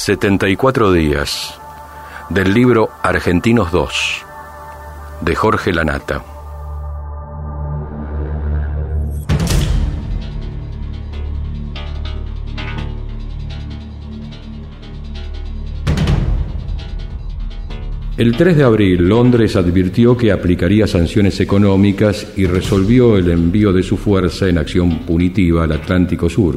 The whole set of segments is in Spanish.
74 días, del libro Argentinos 2, de Jorge Lanata. El 3 de abril, Londres advirtió que aplicaría sanciones económicas y resolvió el envío de su fuerza en acción punitiva al Atlántico Sur.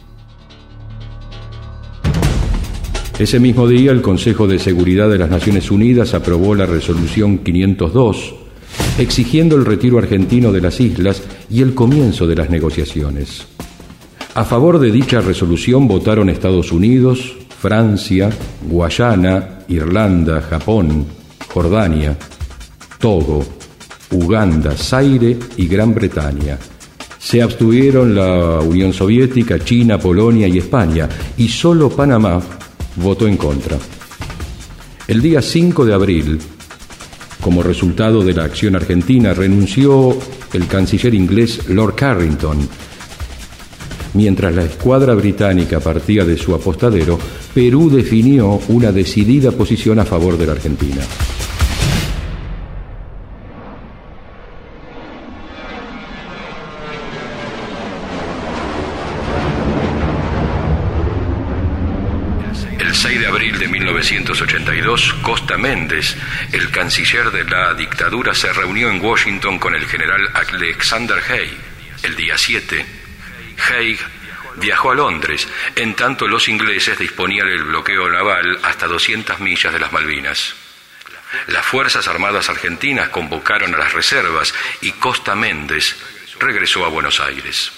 Ese mismo día, el Consejo de Seguridad de las Naciones Unidas aprobó la Resolución 502, exigiendo el retiro argentino de las islas y el comienzo de las negociaciones. A favor de dicha resolución votaron Estados Unidos, Francia, Guayana, Irlanda, Japón, Jordania, Togo, Uganda, Zaire y Gran Bretaña. Se abstuvieron la Unión Soviética, China, Polonia y España, y solo Panamá votó en contra. El día 5 de abril, como resultado de la acción argentina, renunció el canciller inglés Lord Carrington. Mientras la escuadra británica partía de su apostadero, Perú definió una decidida posición a favor de la Argentina. El 6 de abril de 1982, Costa Méndez, el canciller de la dictadura, se reunió en Washington con el general Alexander Haig. El día 7, Haig viajó a Londres, en tanto los ingleses disponían el bloqueo naval hasta 200 millas de las Malvinas. Las Fuerzas Armadas Argentinas convocaron a las reservas y Costa Méndez regresó a Buenos Aires.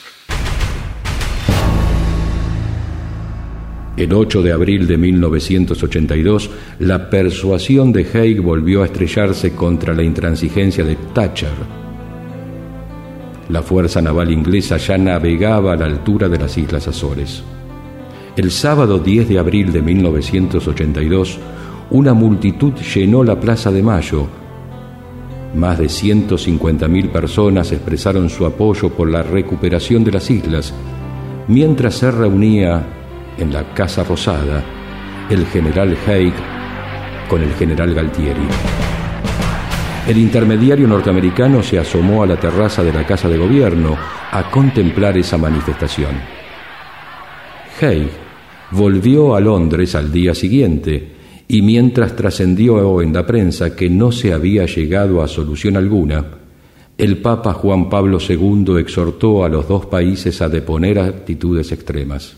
El 8 de abril de 1982, la persuasión de Haig volvió a estrellarse contra la intransigencia de Thatcher. La fuerza naval inglesa ya navegaba a la altura de las Islas Azores. El sábado 10 de abril de 1982, una multitud llenó la Plaza de Mayo. Más de 150.000 personas expresaron su apoyo por la recuperación de las islas, mientras se reunía en la Casa Rosada el general Haig con el general Galtieri. El intermediario norteamericano se asomó a la terraza de la Casa de Gobierno a contemplar esa manifestación. Haig volvió a Londres al día siguiente y mientras trascendió en la prensa que no se había llegado a solución alguna, el Papa Juan Pablo II exhortó a los dos países a deponer actitudes extremas.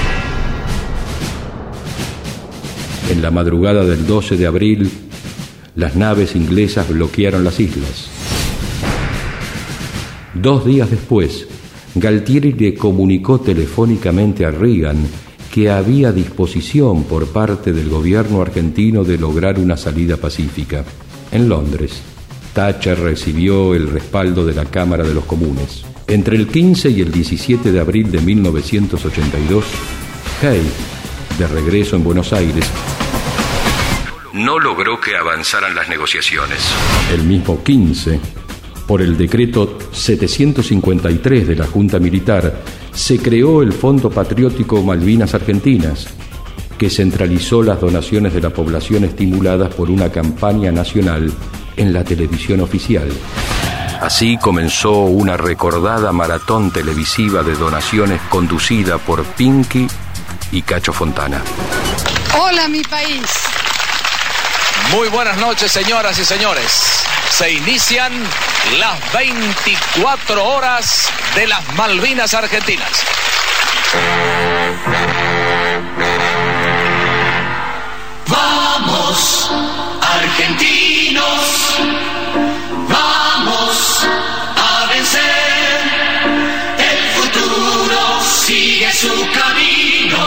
En la madrugada del 12 de abril, las naves inglesas bloquearon las islas. 2 días después, Galtieri le comunicó telefónicamente a Reagan que había disposición por parte del gobierno argentino de lograr una salida pacífica. En Londres, Thatcher recibió el respaldo de la Cámara de los Comunes. Entre el 15 y el 17 de abril de 1982, Haig, de regreso en Buenos Aires, no logró que avanzaran las negociaciones. El mismo 15, por el decreto 753 de la Junta Militar, se creó el Fondo Patriótico Malvinas Argentinas, que centralizó las donaciones de la población estimuladas por una campaña nacional en la televisión oficial. Así comenzó una recordada maratón televisiva de donaciones conducida por Pinky y Cacho Fontana. ¡Hola, mi país! Muy buenas noches, señoras y señores. Se inician las 24 horas de las Malvinas Argentinas. Vamos, argentinos, vamos a vencer. El futuro sigue su camino.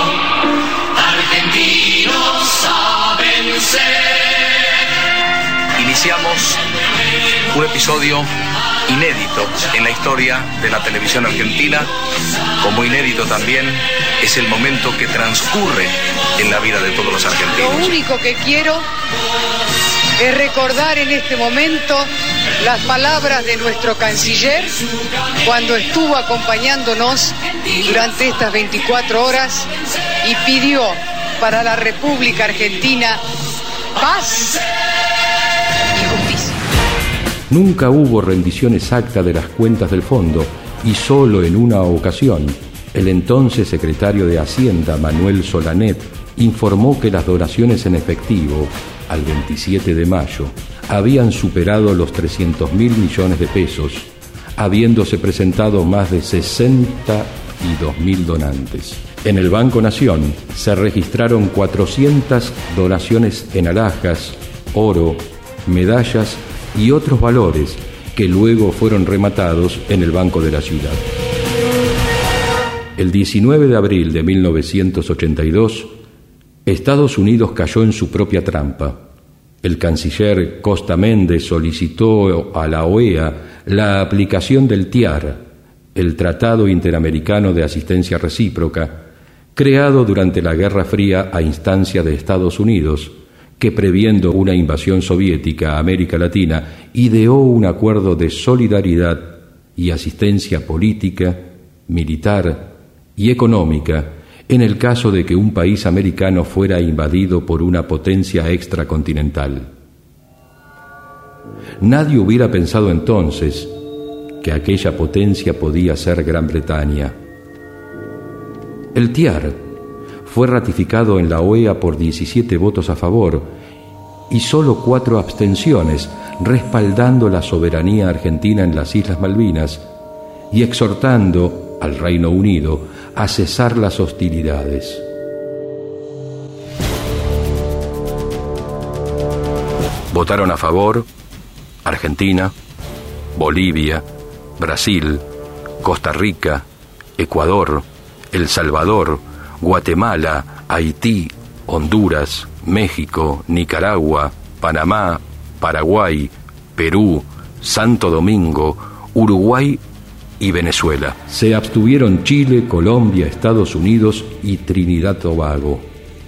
Argentinos a vencer. Iniciamos un episodio inédito en la historia de la televisión argentina. Como inédito también es el momento que transcurre en la vida de todos los argentinos. Lo único que quiero es recordar en este momento las palabras de nuestro canciller cuando estuvo acompañándonos durante estas 24 horas y pidió para la República Argentina paz y justicia. Nunca hubo rendición exacta de las cuentas del fondo y solo en una ocasión el entonces secretario de Hacienda, Manuel Solanet, informó que las donaciones en efectivo al 27 de mayo habían superado los 300.000 millones de pesos, habiéndose presentado más de 62.000 donantes. En el Banco Nación se registraron 400 donaciones en alhajas, oro, medallas y otros valores que luego fueron rematados en el Banco de la Ciudad. El 19 de abril de 1982, Estados Unidos cayó en su propia trampa. El canciller Costa Méndez solicitó a la OEA la aplicación del TIAR, el Tratado Interamericano de Asistencia Recíproca, creado durante la Guerra Fría a instancia de Estados Unidos, que previendo una invasión soviética a América Latina, ideó un acuerdo de solidaridad y asistencia política, militar y económica en el caso de que un país americano fuera invadido por una potencia extracontinental. Nadie hubiera pensado entonces que aquella potencia podía ser Gran Bretaña. El TIAR fue ratificado en la OEA por 17 votos a favor y solo 4 abstenciones, respaldando la soberanía argentina en las Islas Malvinas y exhortando al Reino Unido a cesar las hostilidades. Votaron a favor Argentina, Bolivia, Brasil, Costa Rica, Ecuador, El Salvador, Guatemala, Haití, Honduras, México, Nicaragua, Panamá, Paraguay, Perú, Santo Domingo, Uruguay y Venezuela. Se abstuvieron Chile, Colombia, Estados Unidos y Trinidad y Tobago.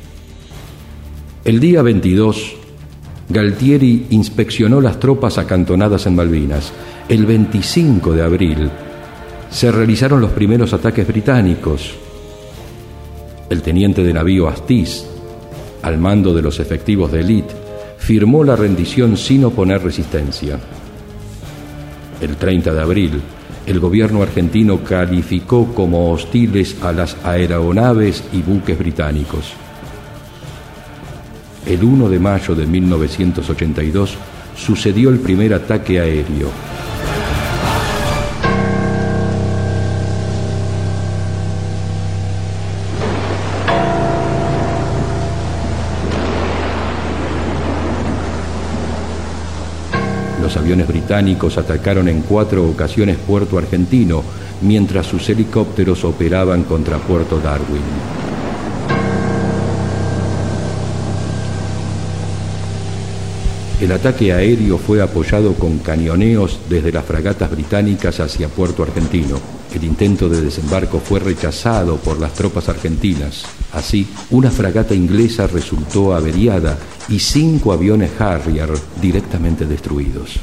El día 22, Galtieri inspeccionó las tropas acantonadas en Malvinas. El 25 de abril se realizaron los primeros ataques británicos. El teniente de navío Astiz, al mando de los efectivos de élite, firmó la rendición sin oponer resistencia. El 30 de abril, el gobierno argentino calificó como hostiles a las aeronaves y buques británicos. El 1 de mayo de 1982 sucedió el primer ataque aéreo. Los aviones británicos atacaron en 4 ocasiones Puerto Argentino, mientras sus helicópteros operaban contra Puerto Darwin. El ataque aéreo fue apoyado con cañoneos desde las fragatas británicas hacia Puerto Argentino. El intento de desembarco fue rechazado por las tropas argentinas. Así, una fragata inglesa resultó averiada y 5 aviones Harrier directamente destruidos.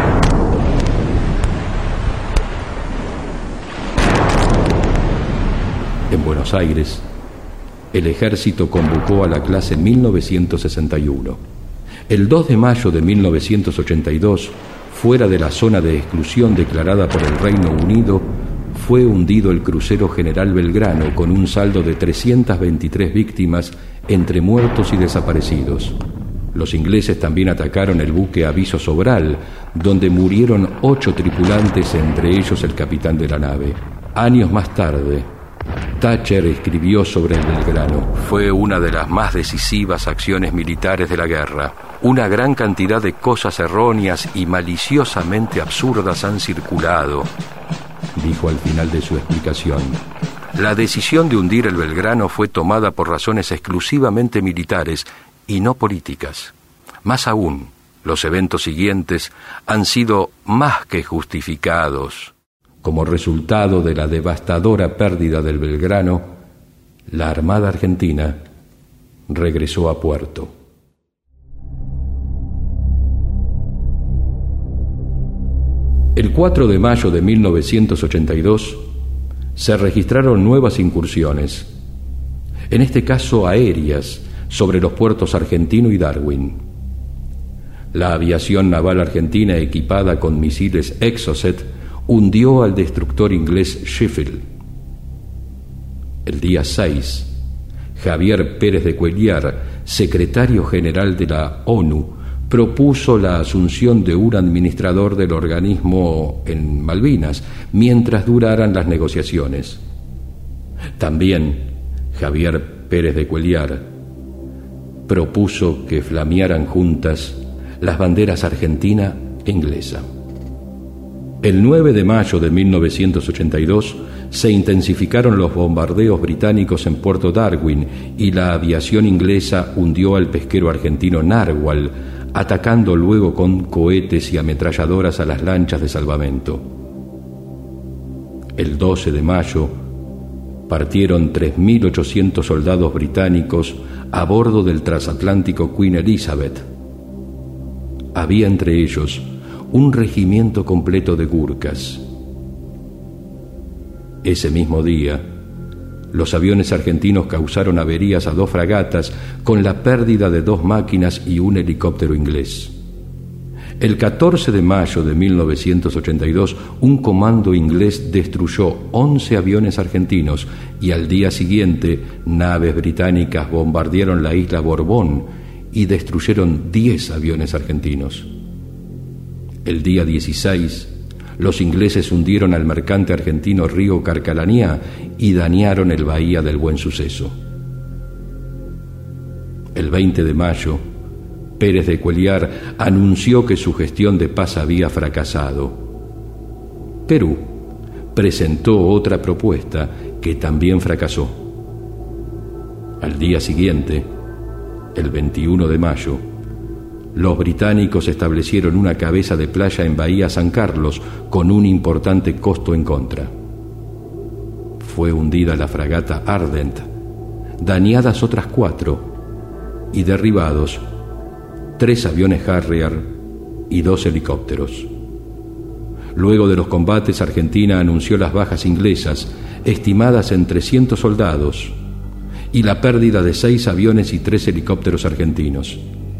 En Buenos Aires, el ejército convocó a la clase 1961. El 2 de mayo de 1982, fuera de la zona de exclusión declarada por el Reino Unido, fue hundido el crucero General Belgrano con un saldo de 323 víctimas entre muertos y desaparecidos. Los ingleses también atacaron el buque Aviso Sobral, donde murieron 8 tripulantes, entre ellos el capitán de la nave. Años más tarde, Thatcher escribió sobre el Belgrano: fue una de las más decisivas acciones militares de la guerra. Una gran cantidad de cosas erróneas y maliciosamente absurdas han circulado, dijo al final de su explicación. La decisión de hundir el Belgrano fue tomada por razones exclusivamente militares y no políticas. Más aún, los eventos siguientes han sido más que justificados. Como resultado de la devastadora pérdida del Belgrano, la Armada Argentina regresó a puerto. El 4 de mayo de 1982 se registraron nuevas incursiones. en este caso aéreas, sobre los puertos Argentino y Darwin. La aviación naval argentina, equipada con misiles Exocet, hundió al destructor inglés Sheffield. El día 6, Javier Pérez de Cuellar, secretario general de la ONU, propuso la asunción de un administrador del organismo en Malvinas mientras duraran las negociaciones. También Javier Pérez de Cuellar propuso que flamearan juntas las banderas argentina e inglesa. El 9 de mayo de 1982 se intensificaron los bombardeos británicos en Puerto Darwin y la aviación inglesa hundió al pesquero argentino Narwhal, atacando luego con cohetes y ametralladoras a las lanchas de salvamento. El 12 de mayo partieron 3.800 soldados británicos a bordo del transatlántico Queen Elizabeth. Había entre ellos un regimiento completo de Gurkhas. Ese mismo día, los aviones argentinos causaron averías a 2 fragatas con la pérdida de 2 máquinas y un helicóptero inglés. El 14 de mayo de 1982, un comando inglés destruyó 11 aviones argentinos y al día siguiente, naves británicas bombardearon la isla Borbón y destruyeron 10 aviones argentinos. El día 16, los ingleses hundieron al mercante argentino Río Carcalanía y dañaron el Bahía del Buen Suceso. El 20 de mayo, Pérez de Cuellar anunció que su gestión de paz había fracasado. Perú presentó otra propuesta que también fracasó. Al día siguiente, el 21 de mayo, los británicos establecieron una cabeza de playa en Bahía San Carlos con un importante costo en contra. Fue hundida la fragata Ardent, dañadas otras 4 y derribados 3 aviones Harrier y 2 helicópteros. Luego de los combates, Argentina anunció las bajas inglesas, estimadas en 300 soldados, y la pérdida de 6 aviones y 3 helicópteros argentinos.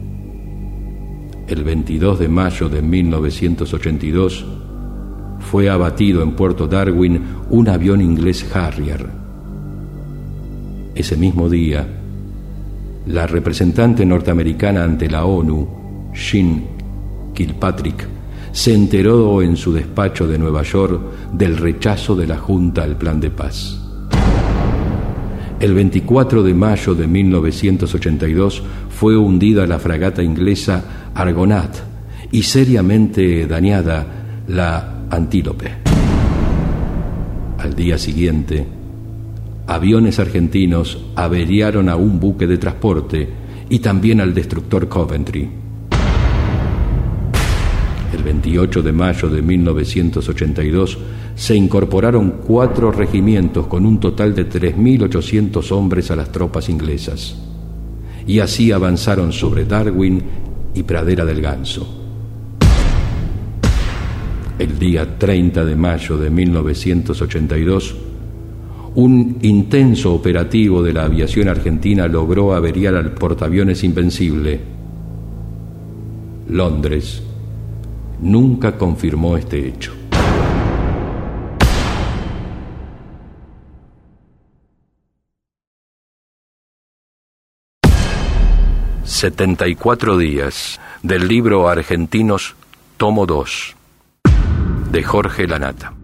El 22 de mayo de 1982 fue abatido en Puerto Darwin un avión inglés Harrier. Ese mismo día, la representante norteamericana ante la ONU, Jean Kilpatrick, se enteró en su despacho de Nueva York del rechazo de la Junta al plan de paz. El 24 de mayo de 1982 fue hundida la fragata inglesa Argonaut y seriamente dañada la Antílope. Al día siguiente, aviones argentinos averiaron a un buque de transporte y también al destructor Coventry. El 28 de mayo de 1982 se incorporaron 4 regimientos con un total de 3.800 hombres a las tropas inglesas, y así avanzaron sobre Darwin y Pradera del Ganso. El día 30 de mayo de 1982, un intenso operativo de la aviación argentina logró averiar al portaaviones Invencible. Londres nunca confirmó este hecho. «74 días», del libro Argentinos, tomo 2, de Jorge Lanata.